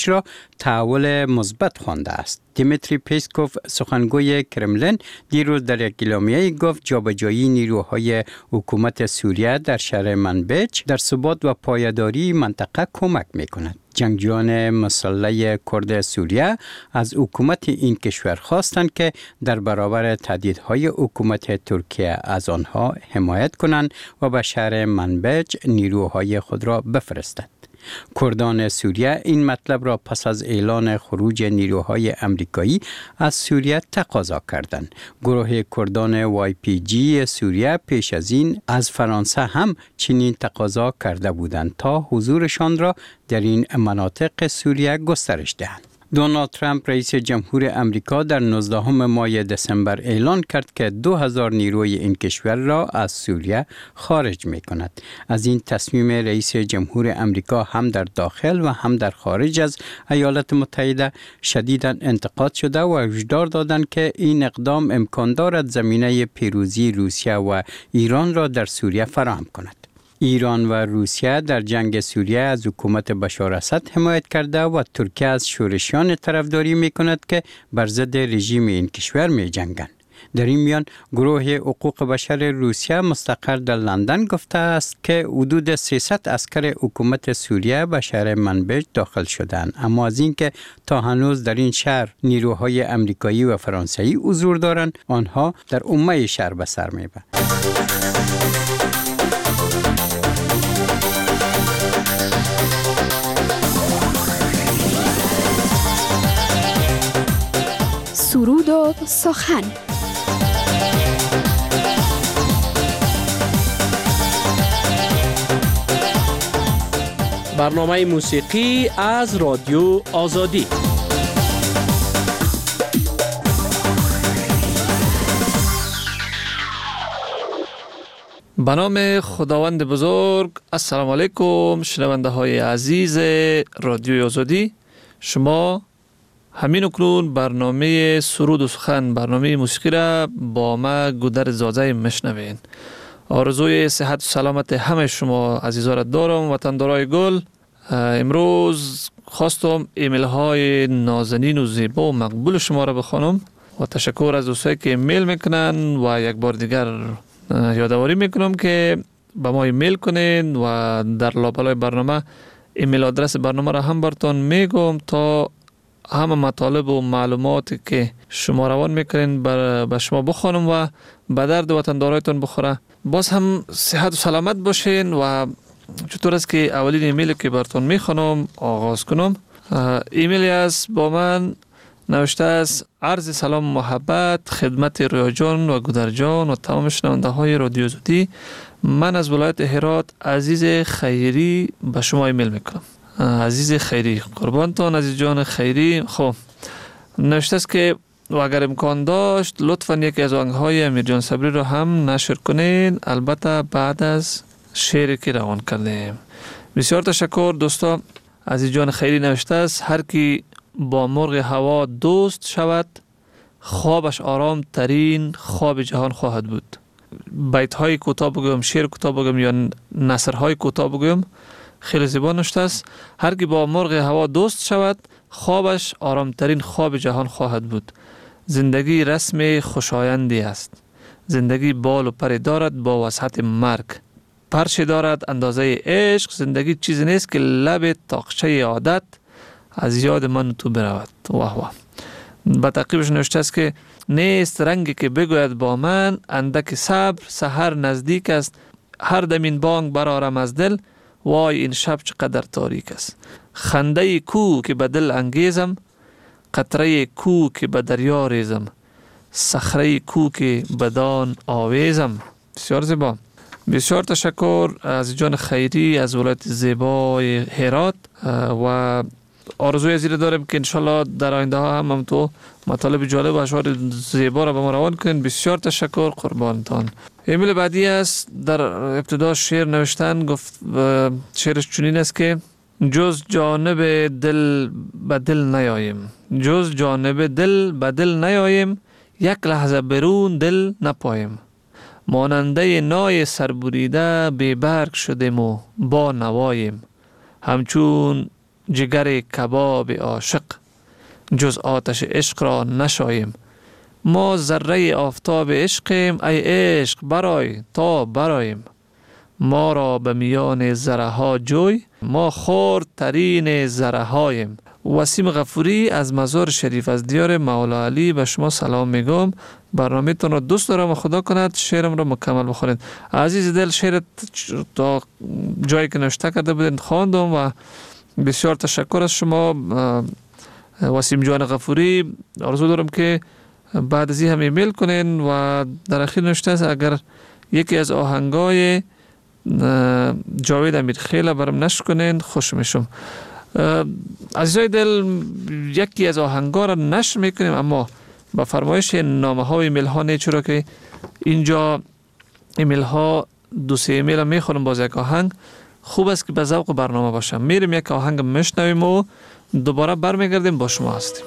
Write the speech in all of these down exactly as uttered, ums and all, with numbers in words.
را تحول مثبت خوانده است. دیمیتری پیسکوف سخنگوی کرملین دیروز در یک اعلامیه گفت جابجایی نیروهای حکومت سوریه در شهر منبج در ثبات و پایداری منطقه کمک می‌کند. جنگجویان مسلح کرد سوریه از حکومت این کشور خواستند که در برابر تهدیدهای حکومت ترکیه از آنها حمایت کنند و به شهر منبج نیروهای خود را بفرستند. کردان سوریه این مطلب را پس از اعلان خروج نیروهای امریکایی از سوریه تقاضا کردند. گروه کردان وای پی جی سوریه پیش از این از فرانسه هم چنین تقاضا کرده بودند تا حضورشان را در این مناطق سوریه گسترش دهند. دونالد ترامپ رئیس جمهور امریکا در نوزدهم ماه دسامبر اعلان کرد که دو هزار نیروی این کشور را از سوریه خارج می کند. از این تصمیم رئیس جمهور امریکا هم در داخل و هم در خارج از ایالات متحده شدیداً انتقاد شده و هشدار دادند که این اقدام امکان دارد زمینه پیروزی روسیه و ایران را در سوریه فراهم کند. ایران و روسیه در جنگ سوریه از حکومت بشار اسد حمایت کرده و ترکیه از شورشیان طرفداری می کند که بر ضد رژیم این کشور می جنگند. در این میان گروه حقوق بشر روسیه مستقر در لندن گفته است که حدود سیصد عسکر حکومت سوریه به شهر منبج داخل شدند، اما از اینکه تا هنوز در این شهر نیروهای امریکایی و فرانسوی حضور دارند، آنها در عمه شهر به سر میبرند. سرود و سخن. برنامه موسیقی از رادیو آزادی. به نام خداوند بزرگ. السلام علیکم شنونده های عزیز رادیو آزادی. شما همین اکنون برنامه سرود و سخن، برنامه موسیقی را با ما گودر زاده میشنوین. آرزوی صحت و سلامت همه شما عزیزا را دارم. وطندارای گل، امروز خواستم ایمیل های نازنین و زیبا و مقبول شما را بخوانم و تشکر از دوستایی که ایمیل میکنن و یک بار دیگر یادآوری میکنم که با ما ایمیل کنین و در لابلای برنامه ایمیل آدرس برنامه را هم براتون میگم تا همه مطالب و معلوماتی که شما روان میکنین به شما بخوانم و به درد وطندارایتون بخوره. باز هم صحت و سلامت باشین. و چطور است که اولین ایمیلی که براتون میخوانم آغاز کنم، ایمیلی است با من نوشته است: عرض سلام و محبت خدمت رویا جان و گودر جان و تمام شنونده های رادیو آزادی. من از ولایت هرات عزیز خیری به شما ایمیل میکنم. عزیز خیری، قربانتون عزیز جان خیری. خب نوشته است که و اگر امکان داشت لطفاً یکی از آهنگ‌های امیر جان صبری رو هم نشر کنین، البته بعد از شعری که روان کردیم. بسیار تشکر دوستا. عزیز جان خیری نوشته است: هر کی با مرغ هوا دوست شود، خوابش آرام ترین خواب جهان خواهد بود. بیت های کوتاه بگویم، شعر کوتاه بگویم یا نثر های کوتاه بگویم، خیلی زیبا نوشته است: هر کی با مرغ هوا دوست شود، خوابش آرامترین خواب جهان خواهد بود. زندگی رسم خوشایندی است. زندگی بال و پر دارد با وسعت مرگ. پرچه دارد اندازه عشق. زندگی چیزی نیست که لب تاقچه عادت از یاد من و تو برود. واه واه. با تعقیبش نوشته است که نیست رنگی که بگوید با من، اندک صبر سحر نزدیک است. هر دم این بانگ برآرم از دل، وای این شب چقدر تاریک است. خنده کو که به دل انگیزم، قطره کو که به دریا ریزم، صخره کو که بدان آویزم. بسیار زیبا. بسیار تشکر از جان خیری از ولایت زیبای هرات و آرزوی زیر دارم که انشالله در آینده ها هم هم تو مطالب جالب و اشعار زیبا را به ما روان کنین. بسیار تشکر، قربانتان. ایمیل بعدی است. در ابتدا شعر نوشتن، گفت شعرش چنین است که جز جانب دل به دل نیاییم، جز جانب دل به دل نیاییم، یک لحظه برون دل نپاییم. ماننده نای سربریده بی برگ شدیم و با نواییم. همچون جگر کباب عاشق، جز آتش عشق را نشاییم. ما ذره آفتاب عشقیم، ای عشق برای تا براییم. ما را به میان ذره ها جوی، ما خردترین ذره هاییم. وسیم غفوری از مزار شریف از دیار مولا علی به شما سلام میگم. برنامه تون را دوست دارم و خدا کند شعرم را مکمل بخونید. عزیز دل، شعر تا جایی که نوشته کرده بودید خواندم و بسیار تشکر از شما وسیم جان غفوری. آرزو دارم که بعد از این هم ایمیل کنین و در اخیر نوشته است اگر یکی از آهنگای جاوید امیرخیل برام نشر کنین خوش میشم. عزیزای دل، یکی از آهنگا را نشر میکنیم اما با فرمایش نامه ها و ایمیل ها نه، چرا که اینجا ایمیل ها دو سه ایمیل میخونم باز یک آهنگ خوب است که به ذوق برنامه باشم. میریم یک آهنگ میشنویم و دوباره برمیگردیم با شما هستیم.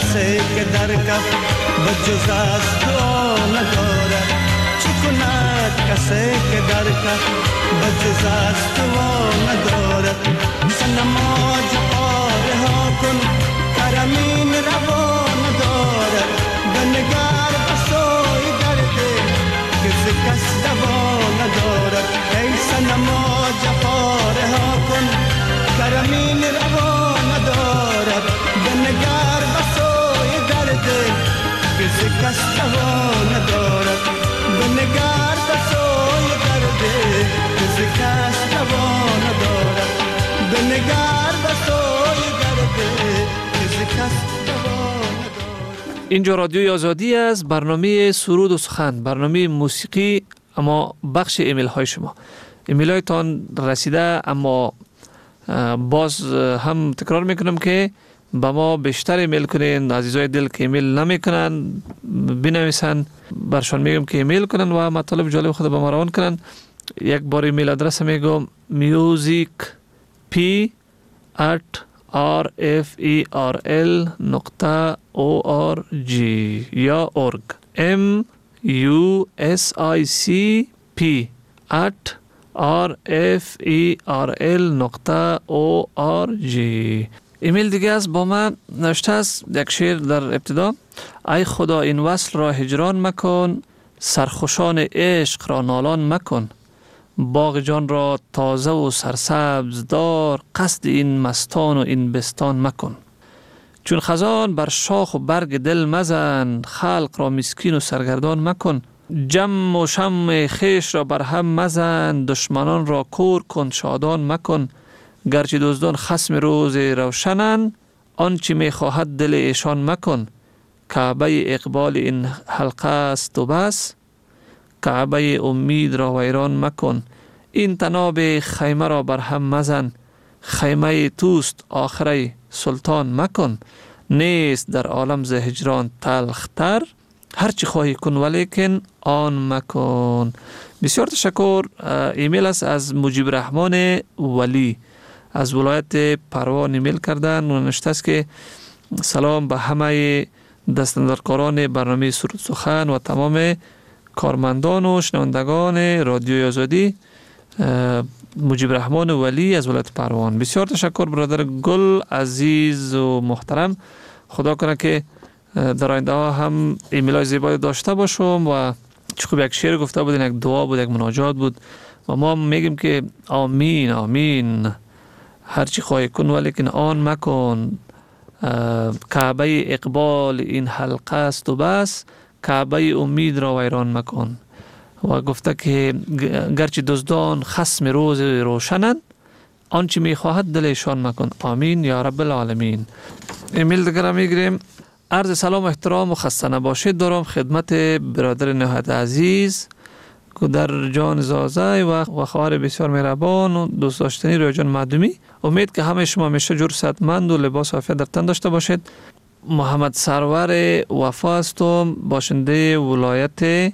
کسی که در کف به جز از دعا ندارد چه کند کسی که در کف به جز از دعا ندارد صنما جفا رها کن کرمین روا ندارد بنگر به سوی درد که ز کس دوا ندارد ای صنما جفا رها کن کرمین روا ندارد بنگر به سوی درد که ز کس دوا ندارد بنگر به سوی درد که ز کس دوا ندارد بنگر به سوی درد که ز کس دوا ندارد. اینجا رادیوی آزادی است، برنامه سرود و سخن، برنامه موسیقی، اما بخش ایمیل های شما. ایمیل هایتان رسیده، اما باز هم تکرار میکنم که با ما بیشتر ایمیل کنین. عزیزای دل که ایمیل نمیکنن بنویسن، برشان میگم که ایمیل کنن و مطالب جالب خود به ما روان کنن. یک بار ایمیل آدرس میگم music p at r f e r l نقطه o r g یا org m u s i c p at r f e r l نقطه o r g. ایمیل دیگه از با من نوشته است یک شعر در ابتدا: ای خدا این وصل را هجران مکن، سرخوشان عشق را نالان مکن، باغ جان را تازه و سرسبز دار، قصد این مستان و این بستان مکن. چون خزان بر شاخ و برگ دل مزن، خلق را مسکین و سرگردان مکن. جم و شم خیش را بر هم مزن، دشمنان را کور کن شادان مکن. گرچه دزدان خصم روز روشنن، آنچه می خواهد دل ایشان مکن. کعبه اقبال این حلقه است و بس، کعبه امید را ویران مکن. این تناب خیمه را بر هم مزن، خیمه توست آخره سلطان مکن. نیست در عالم ز هجران تلختر، هرچی خواهی کن ولیکن آن مکن. بسیار تشکر. ایمیل است از مجیب رحمان ولی از ولایت پروان ایمیل کردن و نوشته است که سلام به همه دستاندرکاران برنامه سرود سخن و تمام کارمندان و شنوندگان رادیوی آزادی. مجیب رحمان ولی از ولایت پروان. بسیار تشکر برادر گل عزیز و محترم. خدا کنه که در آینده ها هم ایمیل های زیبایی داشته باشم و چون یک شعر گفته بود، یک دعا بود، یک مناجات بود و ما میگیم که آمین آمین. هرچی خواهی کن ولیکن آن مکن. کعبه اقبال این حلقه است و بس، کعبه امید را ویران مکن. و گفته که گرچه دزدان خصم روز روشنند، آنچه میخواهد دلشان مکن. آمین یا رب العالمین. ایمیل دیگر میگیریم. عرض سلام و احترام و خسته نباشید دارم خدمت برادر نهایت عزیز در جان زازای و خواهر بسیار مهربان و دوست داشتنی رویا جان معدومی. امید که همه شما همیشه جور صحتمند و لباس عافیت در تن داشته باشید. محمد سرور وفا هستم، باشنده ولایت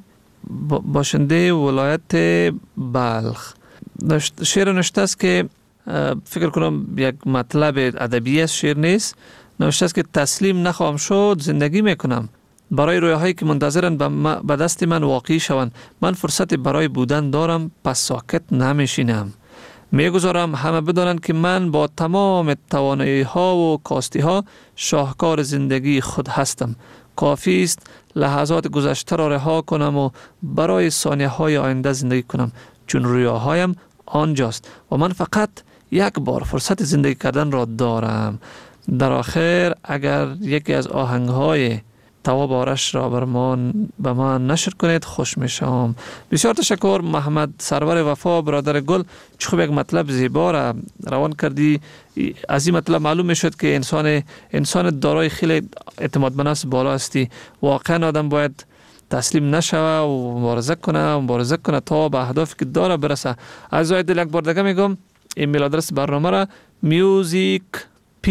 باشنده ولایت بلخ. شعر نوشته است که فکر کنم یک مطلب ادبی است، شعر نیست. نوشته است که تسلیم نخواهم شد، زندگی میکنم برای رویاهایی که منتظرند به دست من واقعی شوند. من فرصت برای بودن دارم، پس ساکت نمیشینم. میگذارم همه بدانند که من با تمام توانایی ها و کاستی ها شاهکار زندگی خود هستم. کافی است لحظات گذشته را رها کنم و برای ثانیه های آینده زندگی کنم، چون رویاهایم آنجاست و من فقط یک بار فرصت زندگی کردن را دارم. در آخر اگر یکی از آهنگ های تواب آرش را بر ما به من نشر کنید خوش میشم. بسیار تشکر محمد سرور وفا برادر گل. چه خوب یک مطلب زیبا را روان کردی. از این مطلب معلوم میشد که انسان انسان دارای خیلی اعتماد به نفس بالا هستی. واقعا آدم باید تسلیم نشوه و مبارزه کنه و مبارزه کنه تا به اهدافی که داره برسه. از دل یک بار دیگه میگم ایمیل آدرس برنامه را music p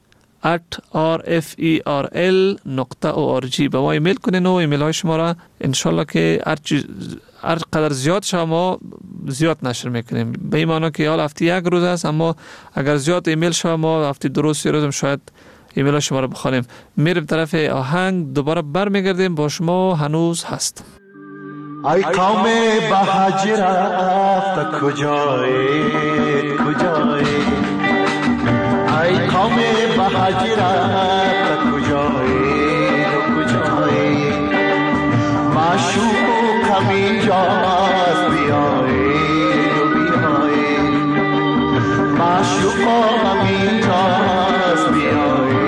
at r f e r l نقطه o r g به ما ایمیل کنین و ایمیل های شما را انشالله که هر قدر زیاد شما زیاد نشر میکنیم. به این معنی که حال هفته یک روز است، اما اگر زیاد ایمیل شما هفته دو روز سه روز شاید ایمیل شما رو بخوانیم. میریم طرف آهنگ، دوباره برمیگردیم با شما. هنوز هست. ای قوم به حج رفت کجایی کجایی، ای قوم به حج رفت کجایی کجایی، معشوق همینجاست بیایی بیایی، معشوق همینجاست بیایی.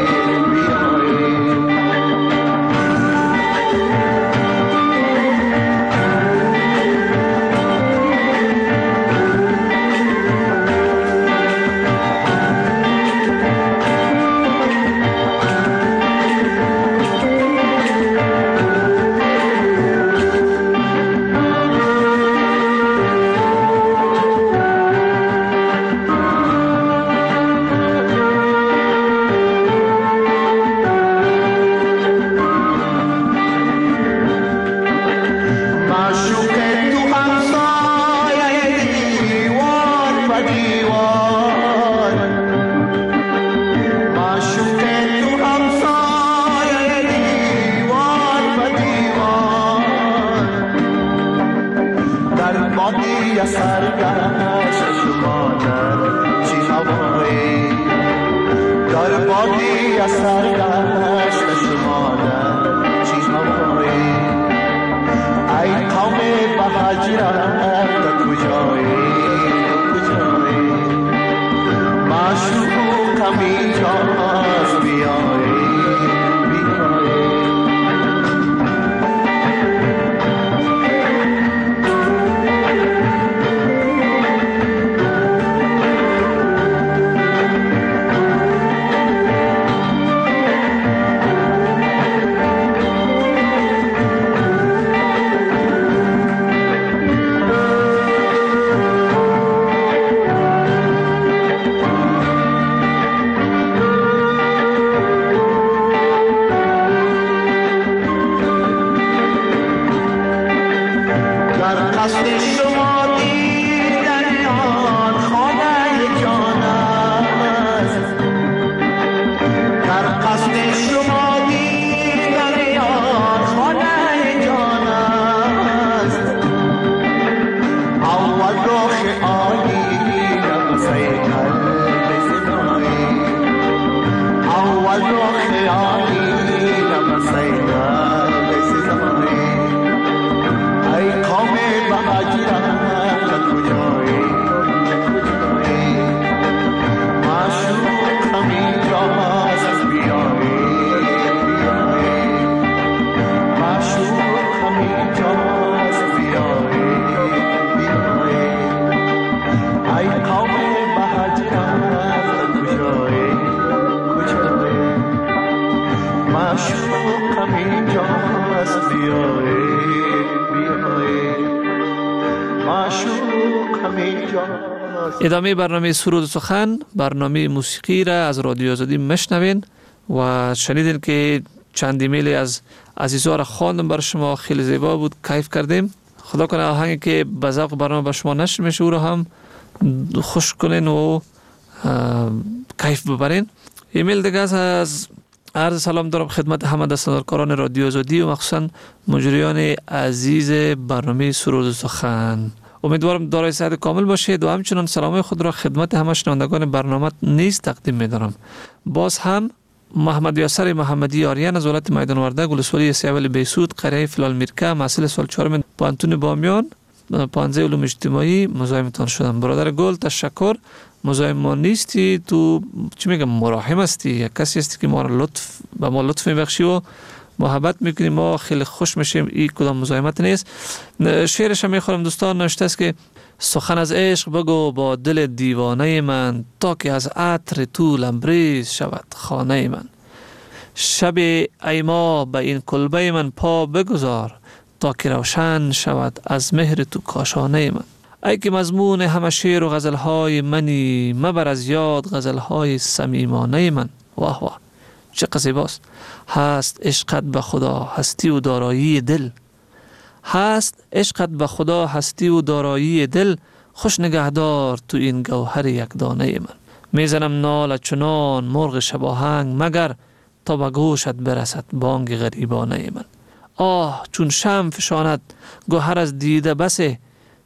ادامه برنامه سرود و سخن، برنامه موسیقی را از رادیو آزادی مشنوین و شنیدین که چند ایمیل از عزیزا را خواندم بر شما، خیلی زیبا بود، کیف کردیم. خدا کنه آهنگی که به ذوق برنامه به شما نشر میشه او را هم خوش کنین و کیف ببرین. ایمیل دیگه از عرض سلام دارم خدمت همه دستاندارکاران رادیو آزادی و مخصوصا مجریان عزیز برنامه سرود و سخن. امیدوارم دارای صحت کامل باشید و همچنان سلام خود را خدمت همه شنوندگان برنامه نیز تقدیم می‌دارم. باز هم محمد یاسر محمدی آریان از ولایت میدان وردک ولسوالی سیاولی بیسود قریه فلال میرکه محصل سال چهارم پانتون بامیان پانزه علوم اجتماعی مزاحمتان شدم. برادر گل تشکر، مزاحم ما نیستی، تو چی میگم مراحم هستی، یک کسی هستی که ما را لطف به ما لطف میبخشی و محبت میکنیم، ما خیلی خوش میشیم. این کدام مزاحمت نیست. شعرش هم میخورم دوستان، نوشته است که سخن از عشق بگو با دل دیوانه من، تا که از عطر تو لبریز شود خانه من. شب ای ما به این کلبه من پا بگذار، تا که روشن شود از مهر تو کاشانه من. ای که مضمون همه شعر و غزلهای منی، مبر از یاد غزلهای صمیمانه من. واه واه چه زیباست. هست عشقت به خدا هستی و دارایی دل، هست عشقت به خدا هستی و دارایی دل، خوش نگهدار تو این گوهر یک دانه من. میزنم نال چنان مرغ شباهنگ، مگر تا به گوشت برسد بانگ غریبانه من. آه چون شم فشاند گوهر از دیده بسه،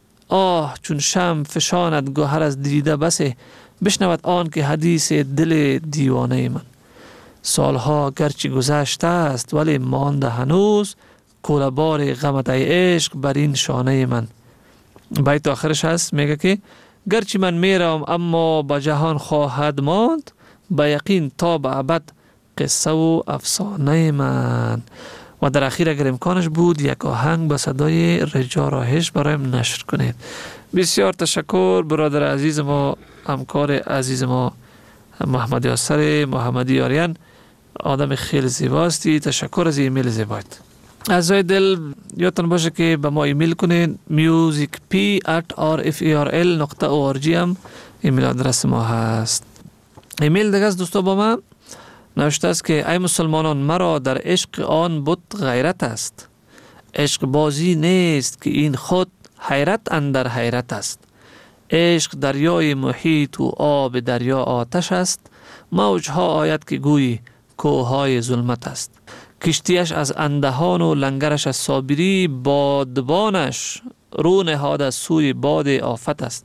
آه چون شم فشاند گوهر از دیده بسه، بشنود آن که حدیث دل دیوانه من. سالها گرچه گذشته است ولی مانده هنوز، کوله‌بار غمت ای عشق بر این شانه من. بیت آخرش هست میگه که گرچه من میرم اما به جهان خواهد ماند، به یقین تا به ابد قصه و افسانه من. و در اخیر اگر امکانش بود یک آهنگ به صدای رجا راهش برایم نشر کنید. بسیار تشکر برادر عزیز ما، همکار عزیز ما محمد یاسر محمدی آریان، آدم خیلی زیباستی. تشکر از ایمیل زیبایت. عزیزای دل یادتان باشه که به ما ایمیل کنید. میوزیک پی ات آر اف ای آر ال نقطه او آر جی هم ایمیل آدرس ما هست. ایمیل دیگه از دوستا با ما نوشته است که ای مسلمانان، مرا در عشق آن بت غیرت است. عشق بازی نیست که این خود حیرت اندر حیرت است. عشق دریای محیط و آب دریا آتش است. موجها آید که گویی کوههای ظلمت است. کشتیش از اندهان و لنگرش از صابری، بادبانش رو نهاد از سوی باد آفت است.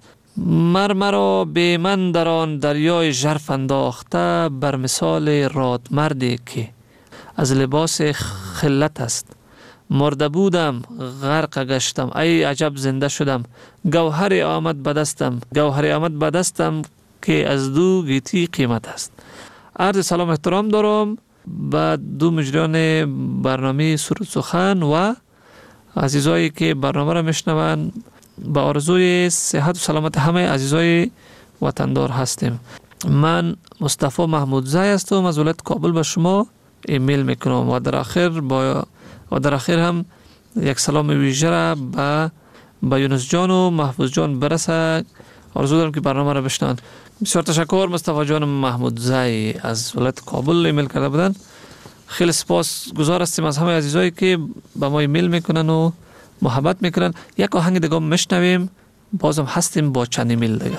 مرمرا به من در آن دریای ژرف انداخته، بر مثال رادمردی که از لباس خلت است. مرده بودم غرق گشتم، ای عجب زنده شدم. گوهر آمد به دستم، گوهر آمد به دستم که از دو گیتی قیمت است. عرض سلام احترام دارم به دو مجریان برنامه سرود سخن و عزیزایی که برنامه را میشنون. با آرزوی صحت و سلامت همه عزیزای وطندار هستیم. من مصطفی محمودزی هستم از ولایت کابل به شما ایمیل میکنم و در آخر با و در آخر هم یک سلام ویژه را به با یونس جان و محفوظ جان برسه. آرزو دارم که برنامه را بشنون. بسیار تشکر. مصطفی جان محمودزی از ولایت کابل ایمیل کرده بودن. خیلی سپاس گزار هستیم از همه عزیزایی که به ما ایمیل میکنن و محبت میکنن. یک آهنگ دیگه میشنویم، بازم هستیم با چند ایمیل دیگه.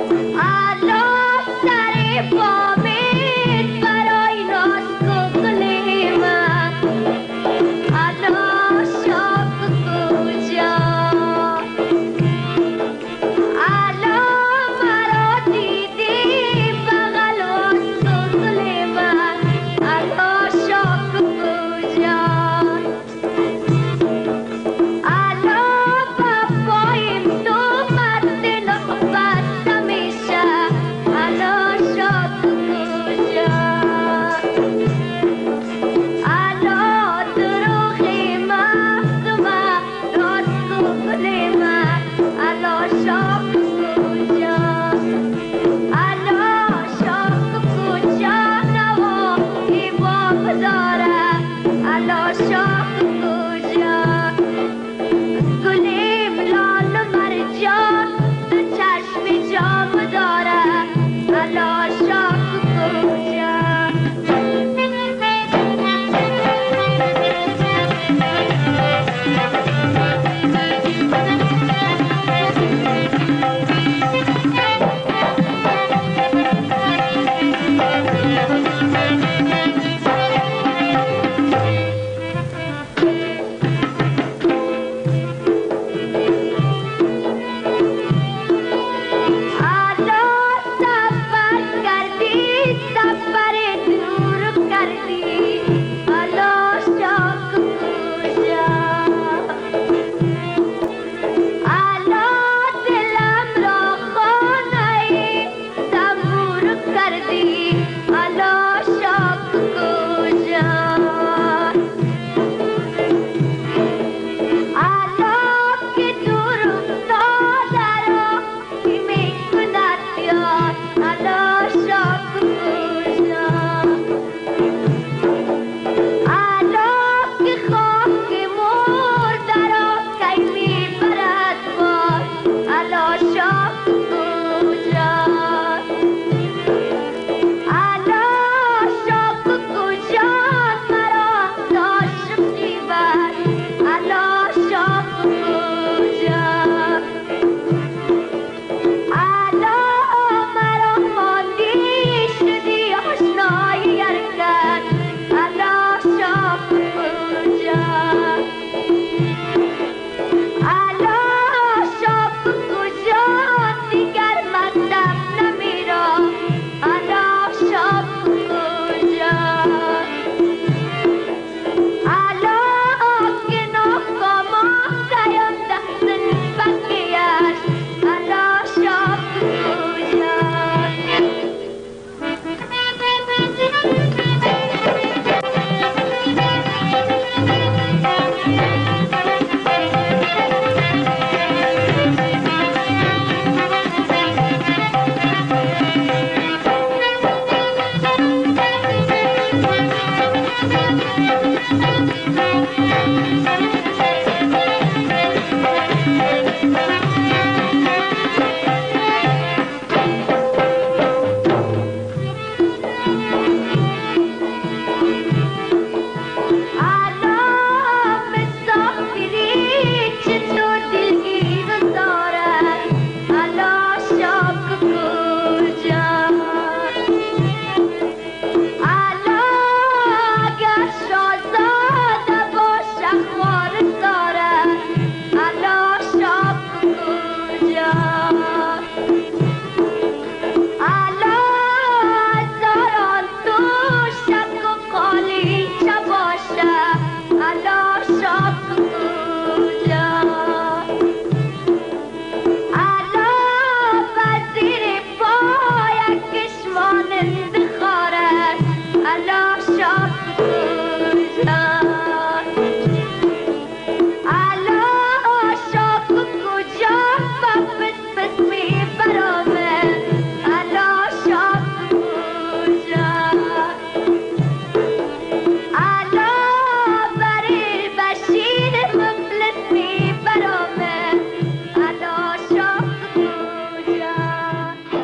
برای ناز گلی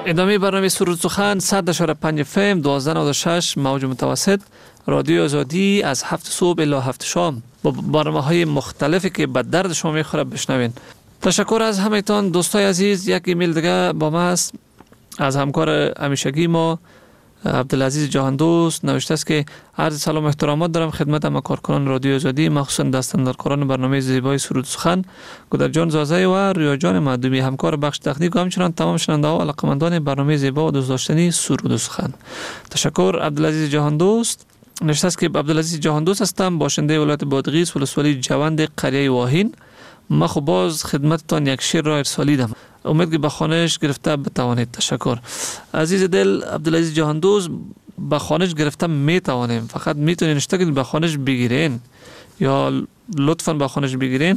ادامه برنامه سرود سخن صد و پنج اف ام دوازده نود و شش موج متوسط رادیو آزادی از هفت صبح الی هفت شام با برنامه های مختلفی که به درد شما میخوره بشنوین. تشکر از همه‌تان دوستای عزیز. یک ایمیل دیگه با ما است از همکار همیشگی ما عبدالعزیز جهاندوست. نوشته است که عرض سلام و احترامات دارم خدمت همه کارکنان رادیو آزادی، مخصوصا دستاندرکاران برنامه زیبای سرود سخن، گودر جان زازه و رویا جان معدومی، همکار بخش تکنیک و همچنان تمام شنونده ها و علاقه‌مندان برنامه زیبا و دوست داشتنی سرود سخن. تشکر عبدالعزیز جهاندوست. نوشته است که عبدالعزیز جهاندوست هستم، باشنده ولایت بادغیس، ولسوالی جوند، قریه واهین. ما خب باز خدمتتان یک شعر را ارسالیدم، امید که به خوانش گرفته بتوانید. تشکر عزیز دل عبدالعزیز جهاندوست. به خوانش گرفته میتوانیم، فقط میتونین اشتاق به خوانش بگیرین یا لطفا به خوانش بگیرین.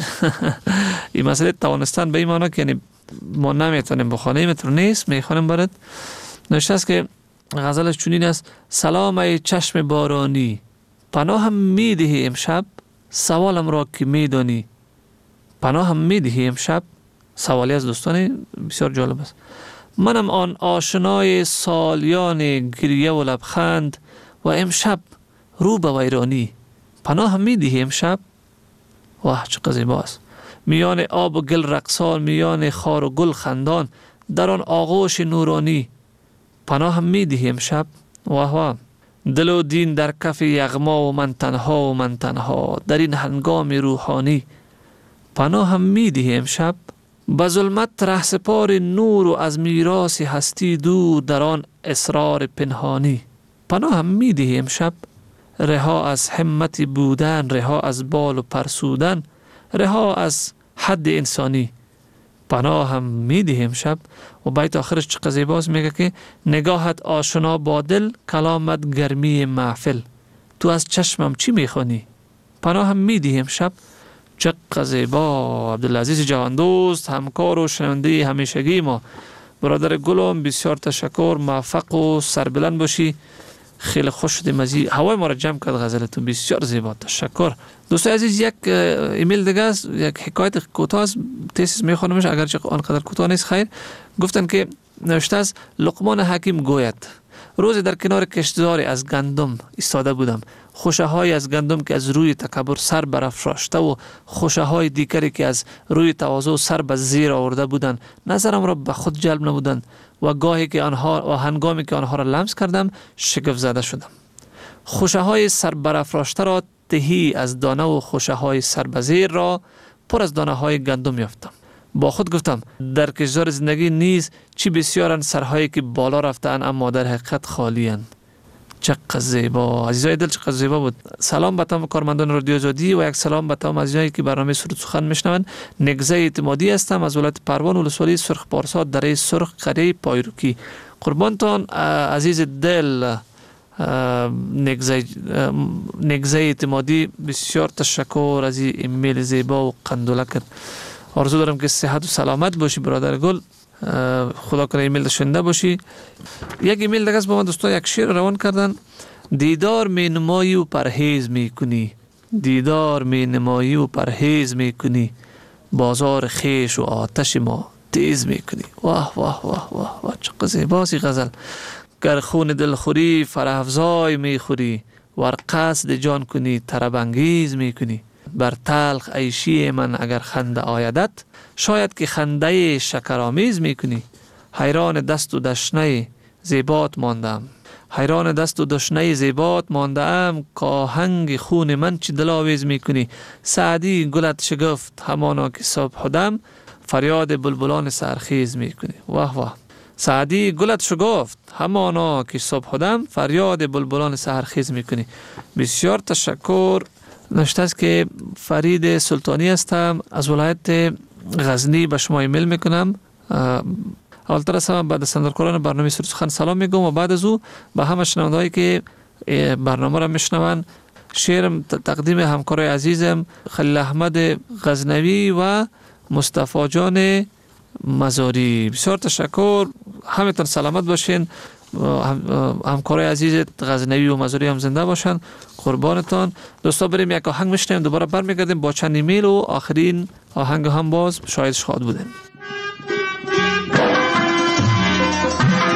این مسئله توانستن به این معنی که یعنی ما نمیتونیم بخوانیم، اینطور نیست، میخوانیم برات. نوشته است که غزلش چنین است: سلام ای چشم بارانی، پناهم میدهی امشب، سوالم را که میدانی. پناهم میدهی امشب، سوالی از دوستان بسیار جالب است. منم آن آشنای سالیان گریه و لبخند و امشب رو به ویرانی. پناهم میدهی امشب، واه چه زیبا است. میان آب و گل رقصان، میان خار و گل خندان، در آن آغوش نورانی. پناهم میدهی امشب، واه واه. دل و دین در کف یغما و من تنها و من تنها در این هنگام روحانی. پناهم میدهی امشب، به ظلمت رهسپار نور و از میراث هستی دور در آن اسرار پنهانی. پناهم میدهی امشب، رها از همت بودن، رها از بال و پرسودن، رها از حد انسانی. پناهم میدهی امشب. و بیت آخرش چقدر زیباست، میگه که نگاهت آشنا با دل، کلامت گرمی محفل، تو از چشمم چی میخوانی. پناهم میدهی امشب. چقدر زیبا. عبدالعزیز جهاندوست، همکار و شنونده همیشگی ما. برادر گلم بسیار تشکر، موفق و سربلند باشی. خیلی خوش شدیم از هوای ما را جمع کرد غزلتون، بسیار زیبا. تشکر دوستای عزیز. یک ایمیل دیگه است، یک حکایت کوتاه است، تیسیس میخوانمش اگرچه آنقدر کوتاه نیست. خیر، گفتن که نوشته است: لقمان حکیم گوید روزی در کنار کشتزاری از گندم ایستاده بودم. خوشه های از گندم که از روی تکبر سر برافراشته و خوشه های دیگری که از روی تواضع سر به زیر آورده بودند نظرم را به خود جلب نمودند و گاهی که آنها و هنگامی که آنها را لمس کردم شگفت زده شدم. خوشه های سر برافراشته را تهی از دانه و خوشه های سر به زیر را پر از دانه های گندم یافتم. با خود گفتم در کشتزار زندگی نیز چی بسیارن سرهایی که بالا رفتن اما در حقیقت خالی‌اند. چقدر زیبا عزیزای دل، چقدر زیبا بود. سلام به تمام کارمندان رادیو آزادی و یک سلام به تمام عزیزایی که برنامه سرود سخن میشنوند. نگزه اعتمادی هستم از ولایت پروان، ولسوالی سرخ پارسا، دره سرخ، قریه پایروکی. قربانتان عزیز دل نگزه نگزه اعتمادی، بسیار تشکر از این ایمیل زیبا و قندولکت. آرزو دارم که صحت و سلامت باشی برادر گل، خدا کنه ایمیل شنده باشی. یک ایمیل دیگه با من دوستان یک شعر روان کردن: دیدار می نمایی و پرهیز می کنی، دیدار می نمایی و پرهیز می کنی، بازار خیش و آتش ما تیز می کنی. واه واه واه واه واه چقدر زیباست غزل. گر خون دل خوری فرافزای می خوری، ور قصد جان کنی طرب انگیز می کنی. بر تلخ عیشی من اگر خنده آیدت، شاید که خنده شکرآمیز میکنی. حیران دست و دشنه زیبات ماندم، حیران دست و دشنه زیبات ماندم، که آهنگ خون من چی دلاویز میکنی. سعدی گلت شگفت همانا که صبح دم، فریاد بلبلان سرخیز میکنی. واه واه. سعدی گلت شگفت همانا که صبح دم، فریاد بلبلان سرخیز میکنی. بسیار تشکر. نوشته است که فرید سلطانی هستم، از ولایت غزنی به شما ایمیل میکنم. اولتر از همه به دستاندرکاران برنامه سرود سخن سلام میگم و بعد از او به همه شنوندهایی که برنامه را میشنوند شعر تقدیم همکارای عزیزم خلیل احمد غزنوی و مصطفی جان مزاری. بسیار تشکر، همتون سلامت باشین. همکارای عزیز غزنوی و مزاری هم زنده باشن. قربانتان. دوستا بریم یک آهنگ میشنیم، دوباره برمیگردیم با چند ایمیل و آخرین آهنگ هم باز شاید شاد بودیم.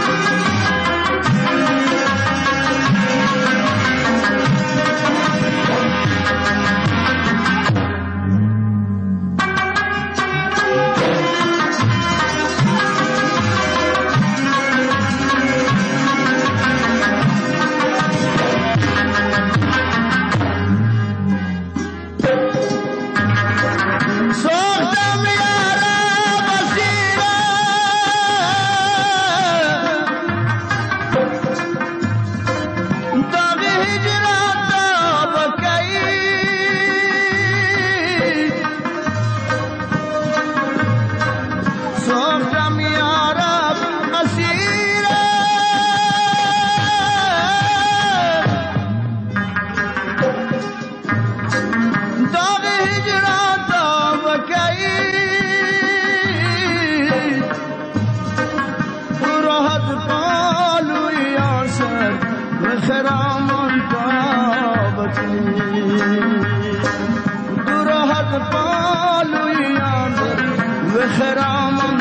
من تابتی دور حد پالویان و خرامم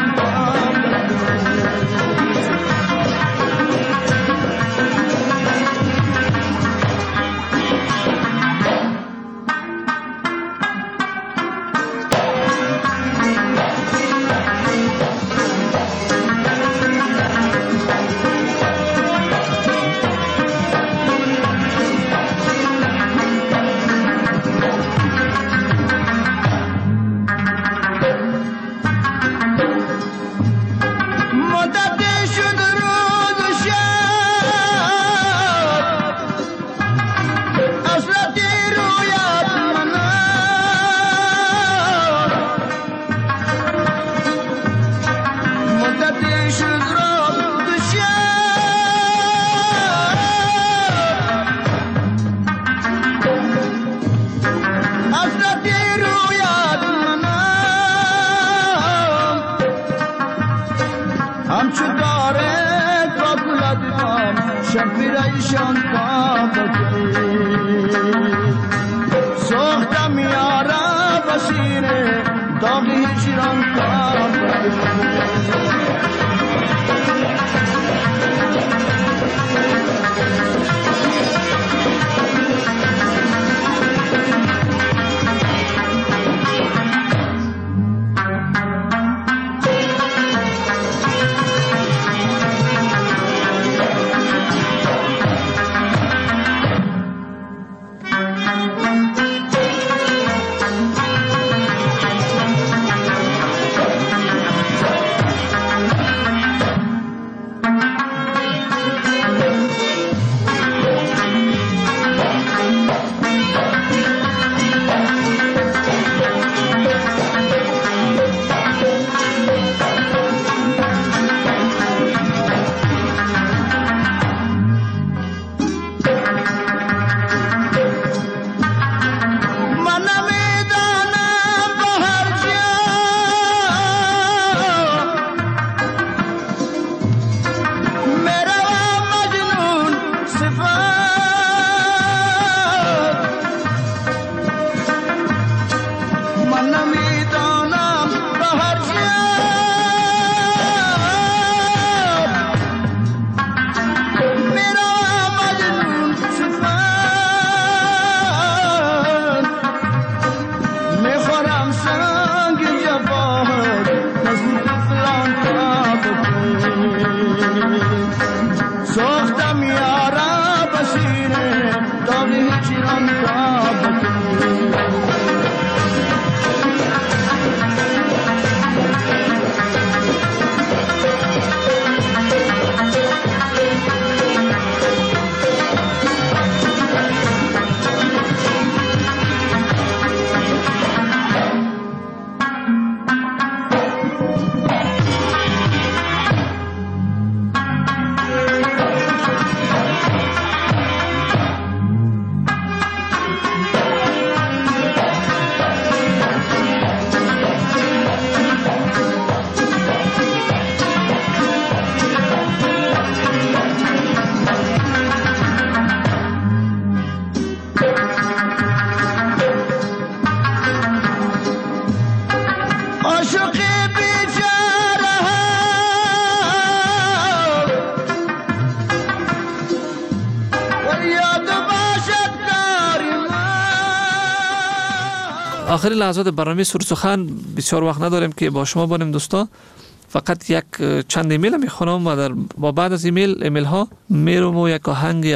آخری لحظات برنامه سرود سخن، بسیار وقت نداریم که با شما باشیم دوستا. فقط یک چند ایمیل میخونم و در با بعد از ایمیل ایمیل ها میرم و یک آهنگ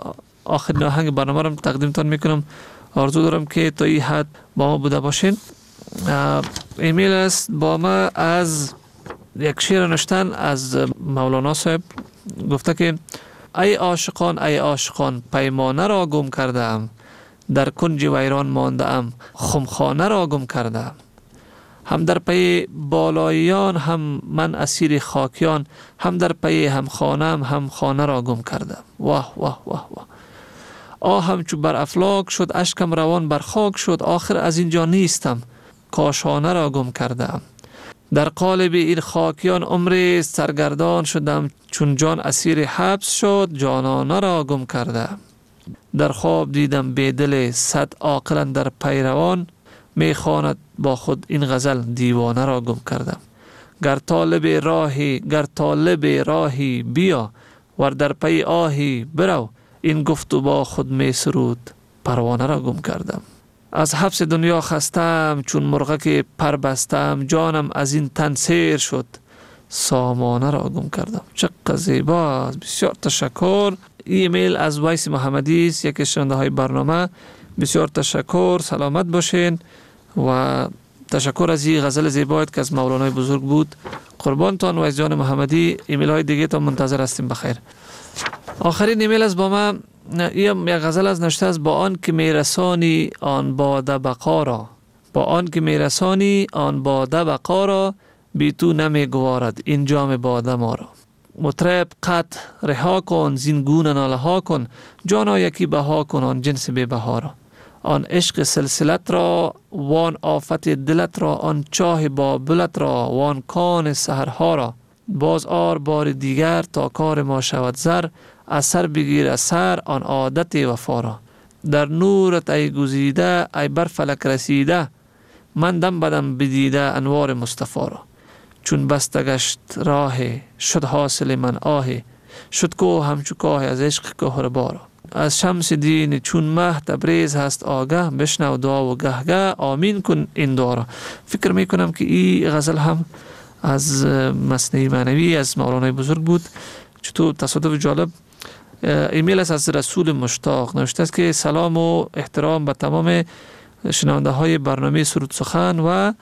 آخرین آهنگ برنامه رو تقدیمتان میکنم. آرزو دارم که تا این حد با ما بوده باشین. ایمیل است با ما از یک شعر نوشتن از مولانا صاحب. گفته که ای عاشقان ای عاشقان پیمانه را گم کردم، در کنج ویران مانده ام خمخانه را گم کردم. هم در پی بالاییان هم من اسیر خاکیان، هم در پی هم خانم هم خانه را گم کردم. واه واه واه واه. آهم چو بر افلاک شد، اشکم روان بر خاک شد، آخر از اینجا نیستم کاشانه را گم کردم. در قالب این خاکیان عمری سرگردان شدم، چون جان اسیر حبس شد جانانه را گم کردم. در خواب دیدم بیدل صد عاقل در پیروان، میخواند با خود این غزل دیوانه را گم کردم. گر طالب راهی گر طالب راهی بیا، ور در پی آهی برو، این گفت و با خود می سرود پروانه را گم کردم. از حبس دنیا خستم چون مرغک پر بستم، جانم از این تن سیر شد سامانه را گم کردم. چقدر زیبا، بسیار تشکر. ایمیل از ویس محمدی است، یکی شنونده های برنامه. بسیار تشکر، سلامت باشین و تشکر از این غزل زیبایت که از مولانای بزرگ بود. قربانتان ویس جان محمدی. ایمیل های دیگه تا منتظر هستیم. بخیر. آخرین ایمیل از با من یک غزل از نوشته از با آن که میرسانی آن باده بقا را، با آن که میرسانی آن باده بقا را، بی تو نمیگوارد این جام باده ما را. مطرب قط رها کن زین گونه ناله ها کن، جانا یکی بها کن آن جنس بی بها را. آن عشق سلسلت را وان آفت دلت را، آن چاه بابلت را وان کان سحرها را. باز آر بار دیگر تا کار ما شود زر، اثر بگیر اثر آن عادت وفا را. در نورت ای گزیده ای بر فلک رسیده، من دم بدم بدیده انوار مصطفی را. چون بستگشت راه شد حاصل من آه، شد کوه همچو کاه از عشق کهربا را. از شمس دین چون مه تبریز هست آگه، بشنو دعا و گه گه آمین کن این دعا را. فکر میکنم که این غزل هم از مثنوی معنوی از مولانای بزرگ بود. چطور تصادف جالب. ایمیل است از رسول مشتاق، نوشته است که سلام و احترام به تمام شنونده های برنامه سرود سخن و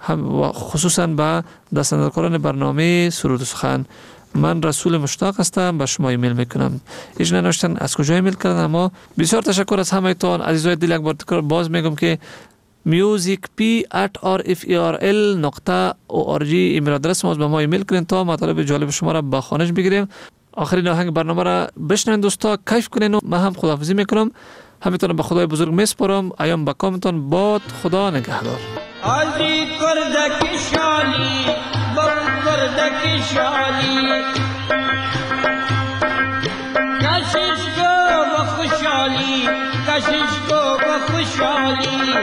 خصوصا به دستاندرکاران برنامه سرود سخن. من رسول مشتاق هستم، به شما ایمیل میکنم. ایشون نوشتن از کجا ایمیل کردن، اما بسیار تشکر از همه تان عزیزای دل. یک بار تکرار باز میگم که میوزیک پی ات آر اف ای آر ال نقطه او آر جی ایمیل آدرس ما، به ما ایمیل کنین تا مطالب جالب شما را به خوانش بگیریم. آخرین آهنگ برنامه را بشنوین دوستا، کیف کنین و من هم خداحافظی میکنم. همینطور به خدای بزرگ میسپارم. ایام به کامتان باد. خدا نگهدار. علی کردک شالی با کردک شالی، کشش کو با خوشحالی، کشش کو با خوشحالی،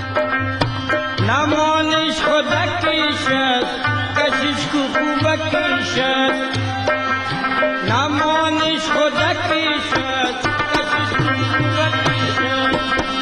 نمانش خدا کشد، کشش کو خوب کشد، نمانش خدا کشد، کشش کو خوب کشد.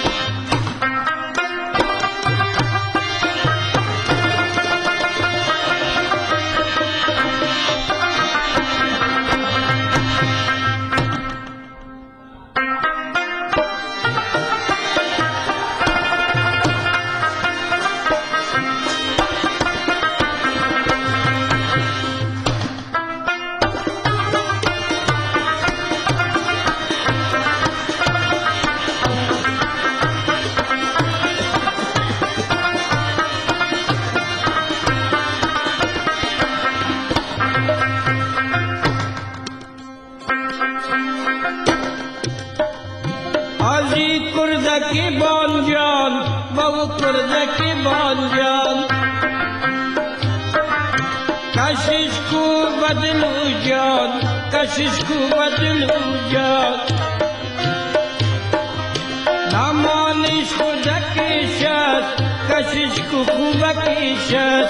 کشش کو بدل جان، کشش کو بدل جان، نمانش خدا کشد، کشش کو خوب کشد.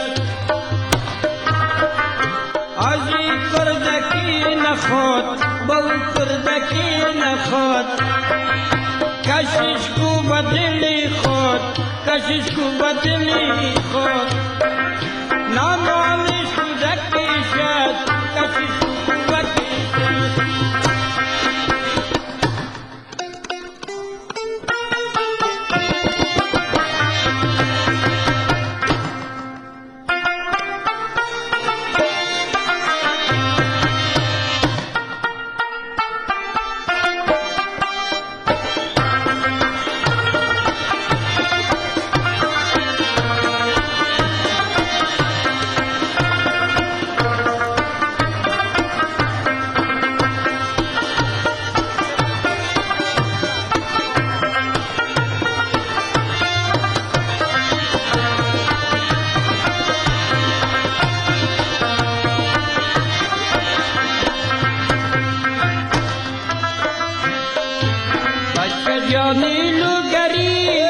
ازی کردکی نخواد با کردکی نخواد، کشش کو بدل خود، کشش کو بدل خود، نمانش خدا کشد، کشش کو خوب کشد. بچه جانی لوگری